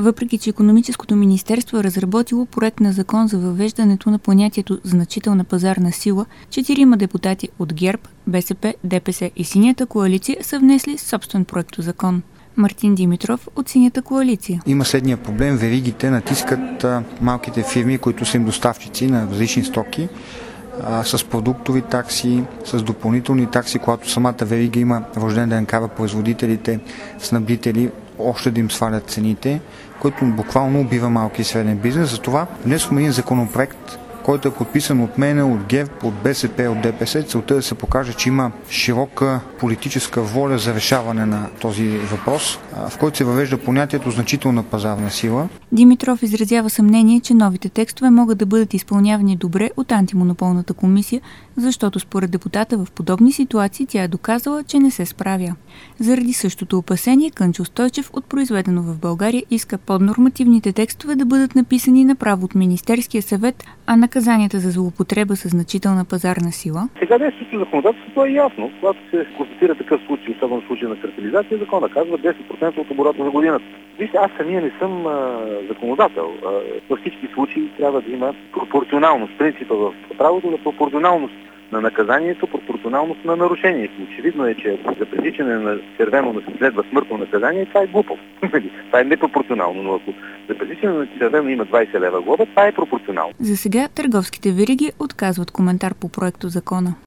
Въпреки че Икономическото министерство е разработило проект на закон за въвеждането на понятието значителна пазарна сила, 4 депутати от ГЕРБ, БСП, ДПС и Синята коалиция са внесли собствен проектозакон. Мартин Димитров от Синята коалиция. Има следния проблем. Веригите натискат малките фирми, които са им доставчици на различни стоки, с продуктови такси, с допълнителни такси, когато самата верига има рожден ден, кара производителите, снабдители, още да им свалят цените, който буквално убива малки и среден бизнес. Затова внесохме един законопроект, който е подписан от мен, от ГЕРБ, от БСП, от ДПС. Целта е да се покаже, че има широка политическа воля за решаване на този въпрос, в който се въвежда понятието значителна пазарна сила. Димитров изразява съмнение, че новите текстове могат да бъдат изпълнявани добре от антимонополната комисия, защото според депутата в подобни ситуации тя е доказала, че не се справя. Заради същото опасение Кънчо Стойчев от Произведено в България иска поднормативните текстове да бъдат написани направо от Министерския съвет, а наказанията за злоупотреба с значителна пазарна сила. Сега действащото законодателство е ясно. Когато се констатира такъв случай, особено в случай на картелизация, закона казва 10% от оборота за годината. Вижте, аз самия не съм законодател. Във всички случаи трябва да има пропорционалност. Принципа в правото на пропорционалност на наказанието, пропорционалност на нарушението. Очевидно е, че за пресичане на червено да се следва смъртно наказание, това е глупо. Това е непропорционално, но ако за пресичане на червено има 20 лева глоба, това е пропорционално. За сега търговските вериги отказват коментар по проекто закона.